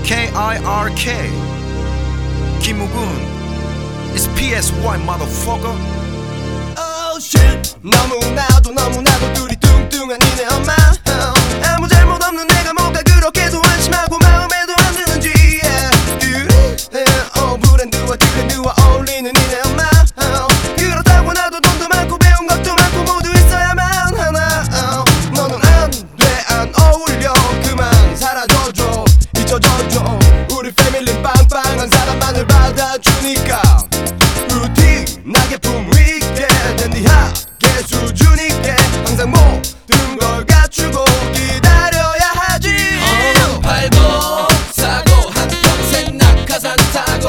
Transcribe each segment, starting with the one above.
KIRK 김우군 It's PSY motherfucker. Oh shit. 너무나도 둘이 뚱뚱한 니네 엄마. 아무 잘못 없는 내가 뭔가 그렇게 소한심하고 마음에도 안 드는지. 브랜드와 트렌드와 어울리는 니네 엄마. 그렇다고 나도 돈도 많고 배운 것도 많고 모두 있어야만 하나. 너는 안 돼 안 어울려 그만 사라져줘 잊혀져줘. 우리 패밀리 빵빵한 사람만을 받아주니까 루틴하게 품위있게 댄디하게 수준있게 항상 모든 걸 갖추고 기다려야 하지. 팔고 사고 한평생 낙하산 타고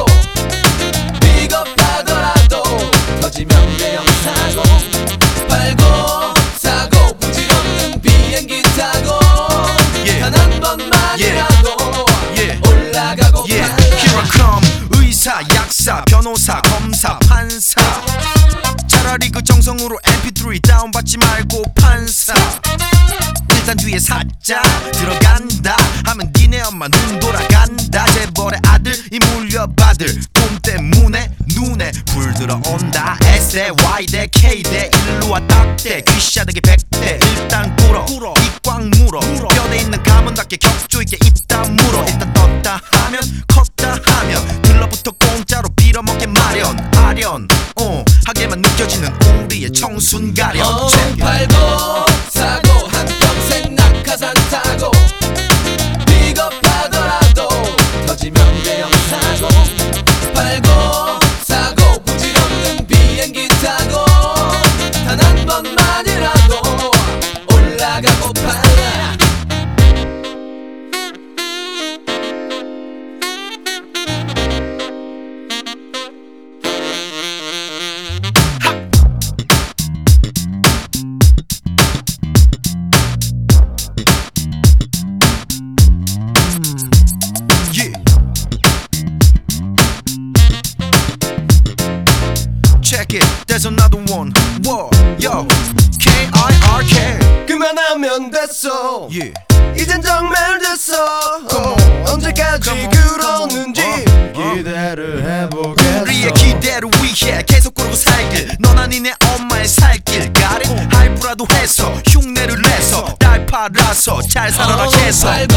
비겁하더라도 터지면 대형 사고. 팔고 사고 부질없는 비행기 타고 단 한 번만이라도 올라가고 Here I come. 의사, 약사, 변호사, 검사, 판사. 차라리 그 정성으로 MP3 다운받지 말고 판사. 일단 뒤에 사자 들어간다 하면 니네 엄마 눈 돌아간다. 재벌의 아들 이 물려받을 돈 때문에 눈에 불 들어온다. S대 Y대 K대 일루와 딱대 귀샤대기 100대 일단 꿇어 이꽉 물어 뼈대 있는 가문답게 격조있게 입 다물어. 일단 떴다 하면 컸다 하면 들러부터 공짜로 빌어먹게 마련 아련 하게만 느껴지는 우리의 청순 가련. 팔고 사고 한평생 낙하산 타고 비겁하더라도 터지면 대형 사고. 팔고 사고 부질없는 비행기 타고 단 한 번만이라도 올라가고파. Check it, there's another one. Whoa, yo, KIRK. 그만하면 됐어. Yeah. 이젠 정말 됐어. 언제까지 Come on. 그러는지 기대를 해보겠어. 우리의 기대를 위해 계속 그러고 살길. 너나 니네 엄마의 살길 가리 하이브라도 해서 흉내를 내서 날 팔아서 잘 살아라 해서. 팔고